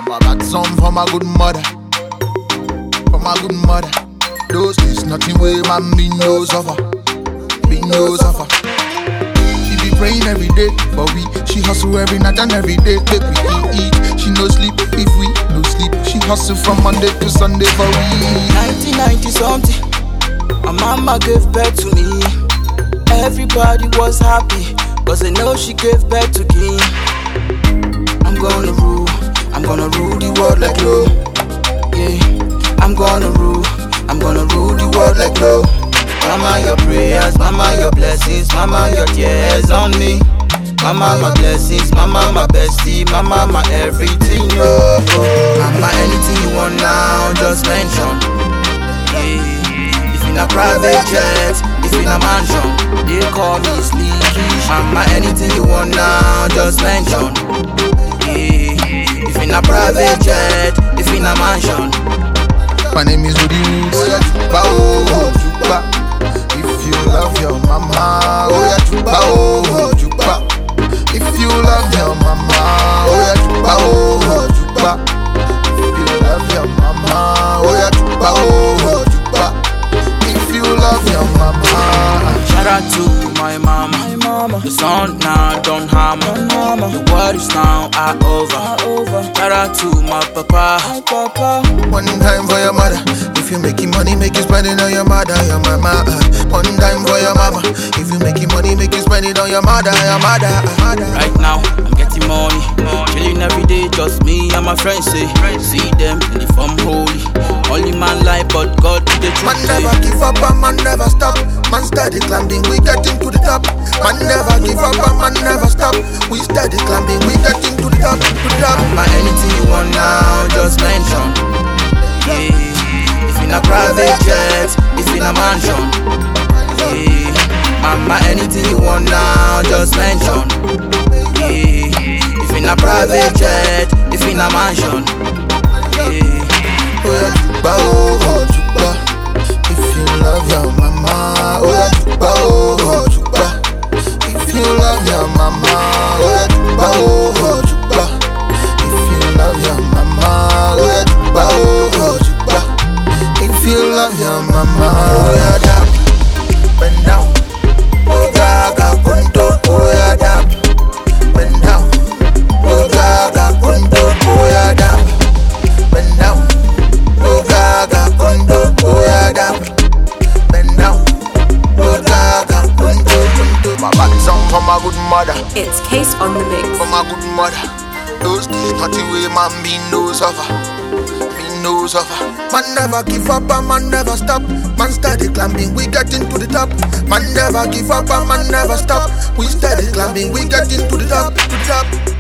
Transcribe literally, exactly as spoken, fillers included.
a bad song for my good mother, for my good mother. Those days nothing way man me no suffer, me no suffer. She be praying every day for we. She hustle every night and every day. Make we eat, eat. She no sleep if we no sleep. She hustle from Monday to Sunday for we. nineteen ninety something, my mama gave birth to me. Everybody was happy, cause they know she gave birth to king. I'm gonna rule, I'm gonna rule the world like low. Yeah, I'm gonna rule, I'm gonna rule the world like low. Mama, your prayers, mama, your blessings, mama, your tears on me. Mama, my blessings, mama, my bestie, mama, my everything, yo. Mama, anything you want now, just mention. Yeah, if in a private jet, if in a mansion, they call me Sleepy. Mama, anything you want now, just mention. Yeah, if in a private jet, if in a mansion. My name is Rudy Woods. Oh, Juba. If you love your mama, oh yeah, Juba, oh, Juba. If you love your mama, oh yeah, Juba, oh, Juba. If you love your mama, oh yeah, Juba, oh, Juba. If you love your mama. Shout out to my mama, my mama. The sun now don't hammer, mama. The world is now all over. Shout out to my papa, my papa. One time for your mother. If you making money, make you spend it on your mother, your mama. Uh. One time for your mama. If you making money, make you spend it on your mother, your mother. Uh. Right now, I'm getting money, chilling every day, just me and my friends. Say, see them in the form holy. Only man life, but God to the truth. Man never give up and man never stop. Man steady climbing, we getting to the top. Man never give up and man never stop. We steady climbing, we getting to the top, to the top. My anything you want now, just mention. Yeah. In a private jet, if in a mansion. Yeah, mama, anything you want now, just mention. Yeah, if in a private jet, if in a mansion. Yeah, oh yeah, Juba, oh, Juba. If you love your mama, oh yeah, Juba, oh, Juba. If you love your mama, oh yeah, Juba, oh, Juba. If you love your mama, oh yeah, Juba, oh, Juba. If you love your mama, oh yeah, dab, bend down, oh gaga, punto, oh yeah, dab, bend down, oh gaga, punto, oh yeah, dab, bend down, oh gaga, punto, oh yeah, dab, bend down, oh gaga, punto, punto. My bad song for my good mother. It's Case on the mix. For my good mother. Those days, nothing way man be no suffer. No suffer. Man never give up and man never stop. Man steady climbing, we getting to the top. Man never give up and man never stop. We steady climbing, we getting to the top, to the top.